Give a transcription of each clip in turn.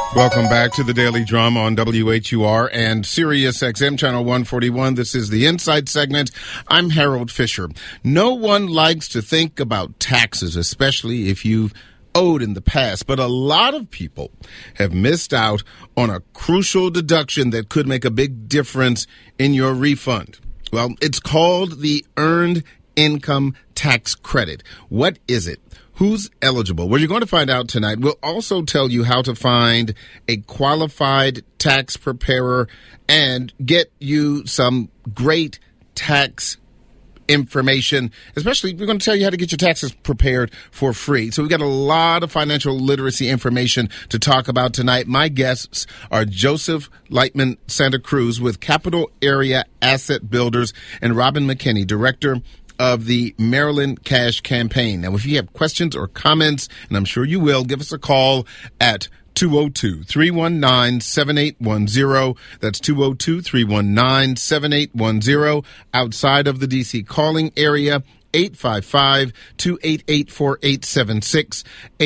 Welcome back to the Daily Drama on WHUR and Sirius XM Channel 141. This is the Insight segment. I'm Harold Fisher. No one likes to think about taxes, especially if you've owed in the past, but a lot of people have missed out on a crucial deduction that could make a big difference in your refund. Well, it's called the Earned Income Tax Credit. What is it? Who's eligible? Well, you're going to find out tonight. We'll also tell you how to find a qualified tax preparer and get you some great tax information. Especially, we're going to tell you how to get your taxes prepared for free. So we've got a lot of financial literacy information to talk about tonight. My guests are Joseph Lightman Santa Cruz with Capital Area Asset Builders and Robin McKinney, Director of the Maryland Cash Campaign. Now, if you have questions or comments, and I'm sure you will, give us a call at 202-319-7810. That's 202-319-7810. Outside of the D.C. calling area, 855-288-4876,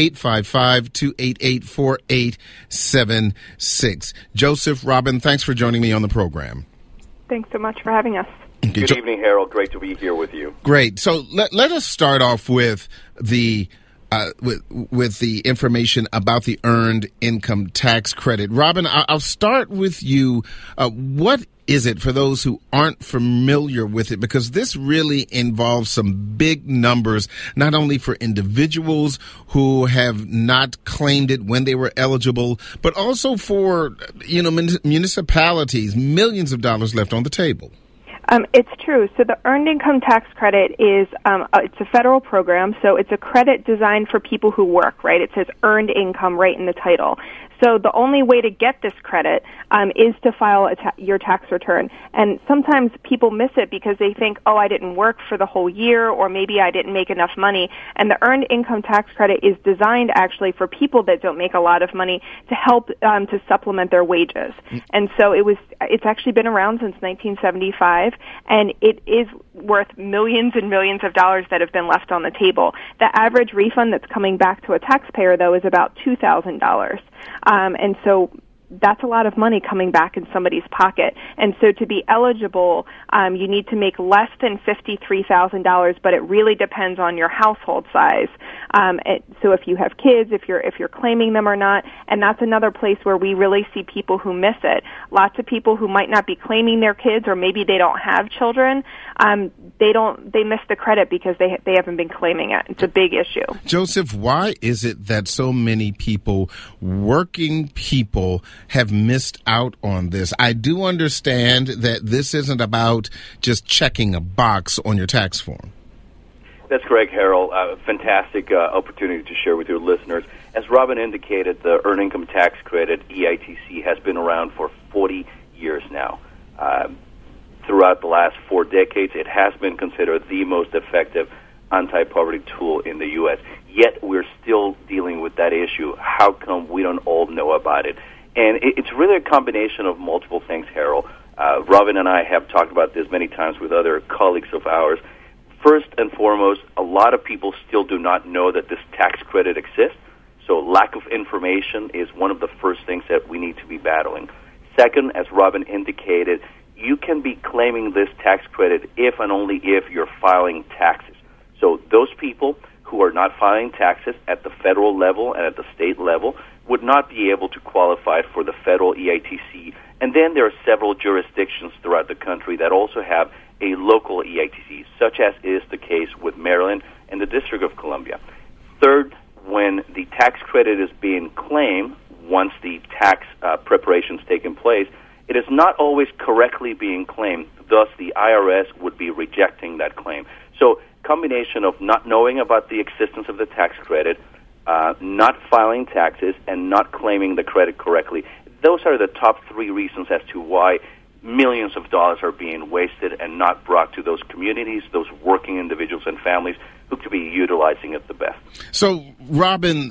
855-288-4876. Joseph, Robin, thanks for joining me on the program. Thanks so much for having us. Good evening, Harold. Great to be here with you. Great. So let us start off with the with the information about the Earned Income Tax Credit. Robin, I'll start with you. What is it for those who aren't familiar with it? Because this really involves some big numbers, not only for individuals who have not claimed it when they were eligible, but also for, municipalities, millions of dollars left on the table. It's true. So the Earned Income Tax Credit is it's a federal program, so it's a credit designed for people who work, right? It says earned income right in the title. So the only way to get this credit is to file your tax return. And sometimes people miss it because they think, oh, I didn't work for the whole year, or maybe I didn't make enough money. And the Earned Income Tax Credit is designed actually for people that don't make a lot of money to help to supplement their wages. And so it's actually been around since 1975, and it is worth millions and millions of dollars that have been left on the table. The average refund that's coming back to a taxpayer, though, is about $2,000. And so that's a lot of money coming back in somebody's pocket. And so to be eligible, you need to make less than $53,000, but it really depends on your household size. So if you have kids, if you're claiming them or not, and that's another place where we really see people who miss it. Lots of people who might not be claiming their kids, or maybe they don't have children, they miss the credit because they haven't been claiming it. It's a big issue. Joseph, why is it that so many people, working people, have missed out on this? I do understand that this isn't about just checking a box on your tax form. That's correct, Harold. Fantastic opportunity to share with your listeners. As Robin indicated, the Earned Income Tax Credit, EITC, has been around for 40 years now. Throughout the last 4 decades, it has been considered the most effective anti-poverty tool in the U.S. Yet we're still dealing with that issue. How come we don't all know about it? And it's really a combination of multiple things, Harold. Robin and I have talked about this many times with other colleagues of ours. First and foremost, a lot of people still do not know that this tax credit exists. So lack of information is one of the first things that we need to be battling. Second, as Robin indicated, you can be claiming this tax credit if and only if you're filing taxes. So those people who are not filing taxes at the federal level and at the state level would not be able to qualify for the federal EITC. And then there are several jurisdictions throughout the country that also have a local EITC, such as is the case with Maryland and the District of Columbia. Third, when the tax credit is being claimed, once the tax preparation's taken place, it is not always correctly being claimed. Thus, the IRS would be rejecting that claim. So, combination of not knowing about the existence of the tax credit, not filing taxes, and not claiming the credit correctly. Those are the top 3 reasons as to why millions of dollars are being wasted and not brought to those communities, those working individuals and families who could be utilizing it the best. So, Robin,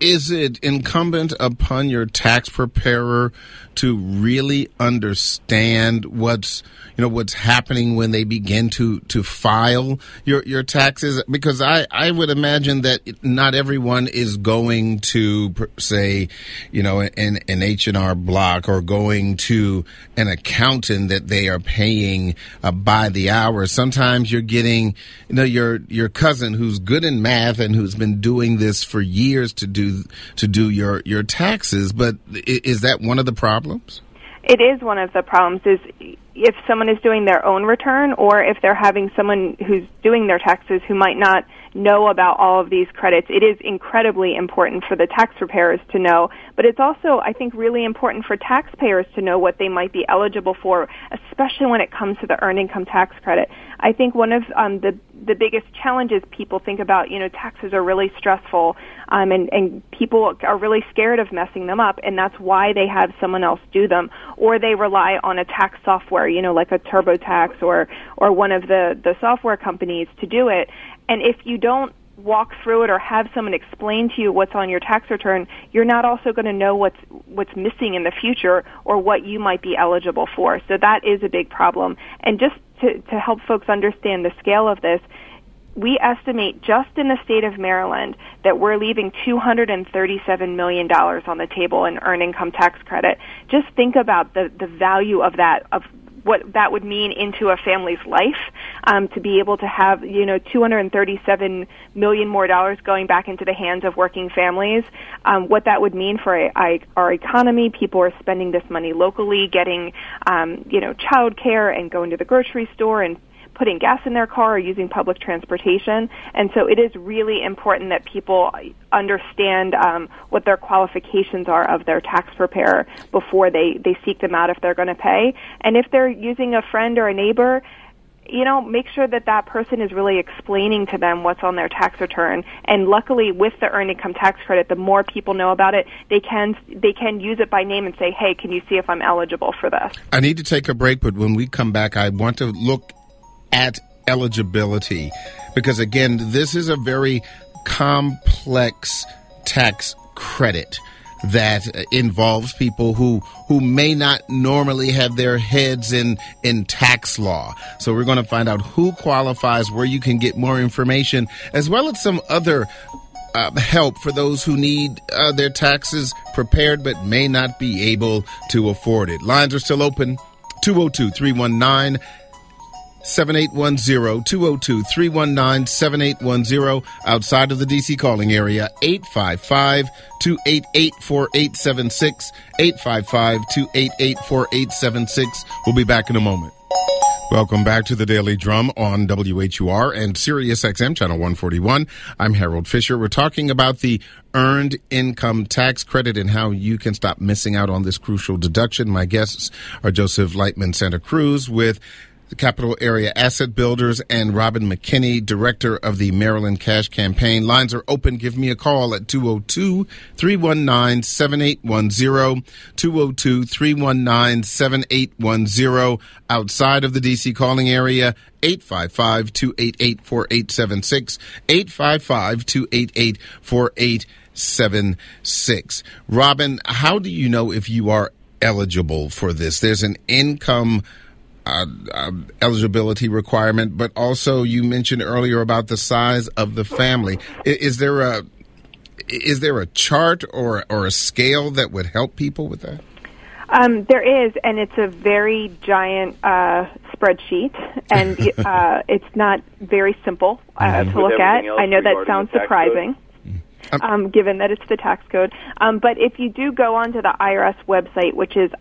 is it incumbent upon your tax preparer to really understand what's happening when they begin to file your taxes? Because I would imagine that not everyone is going to, say, an H&R Block or going to an accountant that they are paying by the hour. Sometimes you're getting, your cousin who's good in math and who's been doing this for years to do your taxes. But is that one of the problems? It is one of the problems, is if someone is doing their own return or if they're having someone who's doing their taxes who might not know about all of these credits. It is incredibly important for the tax preparers to know, but it's also, I think, really important for taxpayers to know what they might be eligible for, especially when it comes to the earned income tax credit. I think one of the biggest challenges people think about, taxes are really stressful, and people are really scared of messing them up, and that's why they have someone else do them, or they rely on a tax software, like a TurboTax or one of the software companies to do it. And if you don't walk through it or have someone explain to you what's on your tax return, you're not also going to know what's missing in the future or what you might be eligible for. So that is a big problem. And just to help folks understand the scale of this, we estimate just in the state of Maryland that we're leaving $237 million on the table in earned income tax credit. Just think about the value of that, of what that would mean into a family's life, to be able to have, $237 million more dollars going back into the hands of working families, what that would mean for our economy. People are spending this money locally, getting, child care and going to the grocery store and putting gas in their car or using public transportation. And so it is really important that people understand what their qualifications are of their tax preparer before they seek them out if they're going to pay. And if they're using a friend or a neighbor, make sure that person is really explaining to them what's on their tax return. And luckily, with the earned income tax credit, the more people know about it, they can use it by name and say, hey, can you see if I'm eligible for this? I need to take a break, but when we come back, I want to look at eligibility, because again, this is a very complex tax credit that involves people who may not normally have their heads in tax law. So we're going to find out who qualifies, where you can get more information, as well as some other help for those who need their taxes prepared but may not be able to afford it. Lines are still open. 202-319-7810, 202-319-7810. Outside of the D.C. calling area, 855-288-4876, 855-288-4876. We'll be back in a moment. Welcome back to the Daily Drum on WHUR and Sirius XM Channel 141. I'm Harold Fisher. We're talking about the earned income tax credit and how you can stop missing out on this crucial deduction. My guests are Joseph Lightman Santa Cruz with the Capital Area Asset Builders, and Robin McKinney, Director of the Maryland Cash Campaign. Lines are open. Give me a call at 202-319-7810, 202-319-7810. Outside of the D.C. calling area, 855-288-4876, 855-288-4876. Robin, how do you know if you are eligible for this? There's an income eligibility requirement, but also you mentioned earlier about the size of the family. Is there a chart or a scale that would help people with that? There is, and it's a very giant spreadsheet, and it's not very simple to look at. I know that sounds surprising. Given that it's the tax code. But if you do go onto the IRS website, which is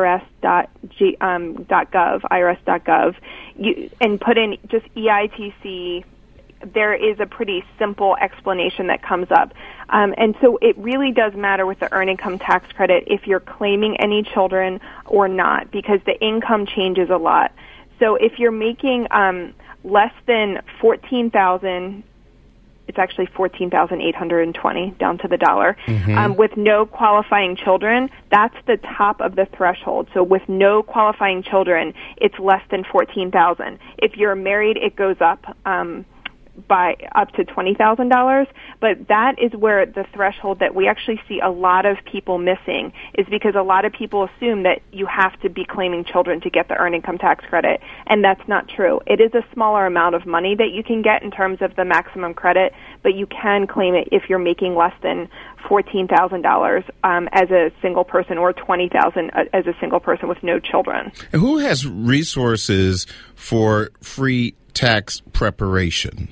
irs.gov, and put in just EITC, there is a pretty simple explanation that comes up. And so it really does matter with the earned income tax credit if you're claiming any children or not, because the income changes a lot. So if you're making less than $14,000, it's actually $14,820 down to the dollar. With no qualifying children, that's the top of the threshold. So with no qualifying children, it's less than $14,000. If you're married, it goes up by up to $20,000, but that is where the threshold that we actually see a lot of people missing is because a lot of people assume that you have to be claiming children to get the earned income tax credit, and that's not true. It is a smaller amount of money that you can get in terms of the maximum credit, but you can claim it if you're making less than $14,000 as a single person or $20,000 as a single person with no children. And who has resources for free tax preparation?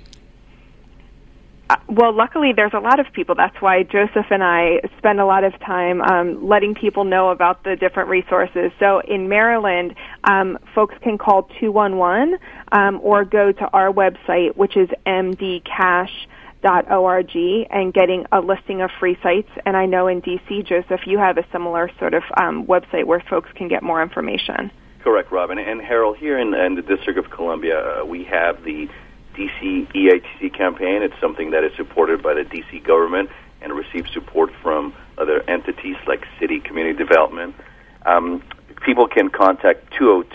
Well, luckily, there's a lot of people. That's why Joseph and I spend a lot of time letting people know about the different resources. So in Maryland, folks can call 211 or go to our website, which is mdcash.org, and getting a listing of free sites. And I know in D.C., Joseph, you have a similar sort of website where folks can get more information. Correct, Robin. And Harold, here in the District of Columbia, we have the D.C. EITC campaign. It's something that is supported by the D.C. government and receives support from other entities like City Community Development. People can contact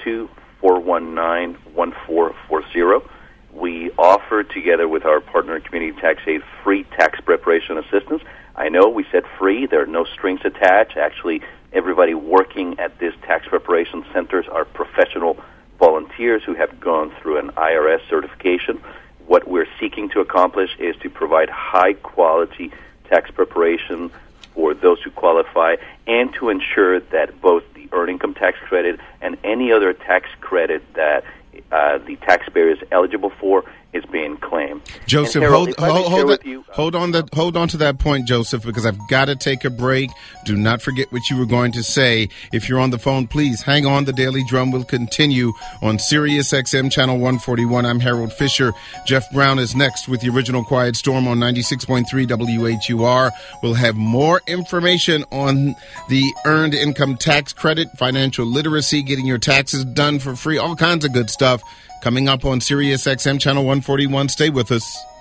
202-419-1440. We offer, together with our partner Community Tax Aid, free tax preparation assistance. I know we said free. There are no strings attached. Actually, everybody working at these tax preparation centers are professional volunteers who have gone through an IRS certification. What we're seeking to accomplish is to provide high-quality tax preparation for those who qualify and to ensure that both the earned income tax credit and any other tax credit that the taxpayer is eligible for is being claimed. Joseph, Harold, hold on to that point, Joseph, because I've got to take a break. Do not forget what you were going to say. If you're on the phone, please hang on. The Daily Drum will continue on Sirius XM Channel 141. I'm Harold Fisher. Jeff Brown is next with the original Quiet Storm on 96.3 WHUR. We'll have more information on the earned income tax credit, financial literacy, getting your taxes done for free, all kinds of good stuff. Coming up on Sirius XM Channel 141. Stay with us.